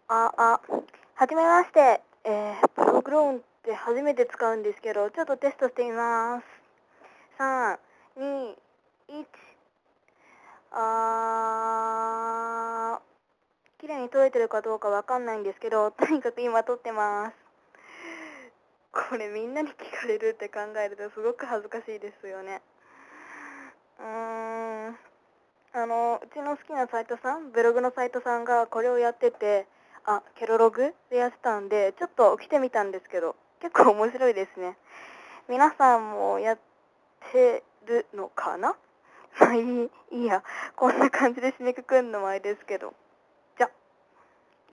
はじめまして。ブログローンって初めて使うんですけど、ちょっとテストしてみます。3、2、1。綺麗に撮れてるかどうかわかんないんですけど、とにかく今撮ってます。これみんなに聞かれるって考えるとすごく恥ずかしいですよね。うちの好きなサイトさん、ブログのサイトさんがこれをやってて、ケロログでやってたんで、ちょっと来てみたんですけど、結構面白いですね。皆さんもやってるのかな。まあいいや、こんな感じで締めくくるのもあれですけど。